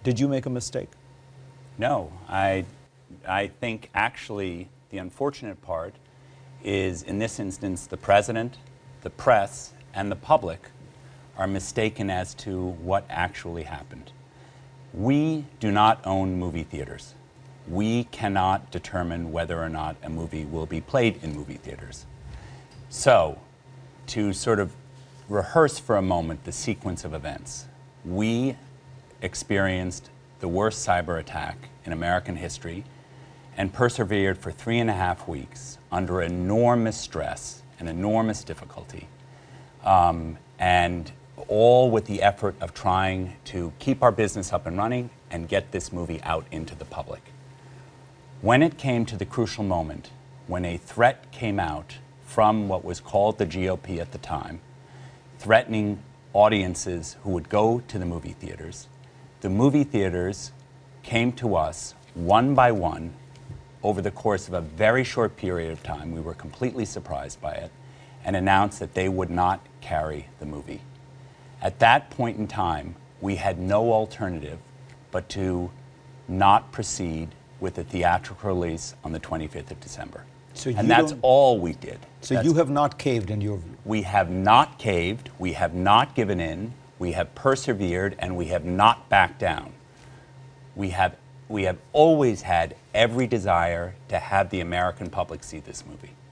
Did you make a mistake? No, I think actually the unfortunate part is, in this instance, the president, the press, and the public are mistaken as to what actually happened. We do not own movie theaters. We cannot determine whether or not a movie will be played in movie theaters. So, to sort of rehearse for a moment the sequence of events, we experienced the worst cyber attack in American history and persevered for 3.5 weeks under enormous stress and enormous difficulty, and all with the effort of trying to keep our business up and running and get this movie out into the public. When it came to the crucial moment, when a threat came out from what was called the GOP at the time, threatening audiences who would go to the movie theaters, the movie theaters came to us one by one over the course of a very short period of time. We were completely surprised by it, and announced that they would not carry the movie. At that point in time, we had no alternative but to not proceed with the theatrical release on the 25th of December. And that's all we did. So you have not caved, in your view? We have not caved, we have not given in, we have persevered, and we have not backed down. We have always had every desire to have the American public see this movie.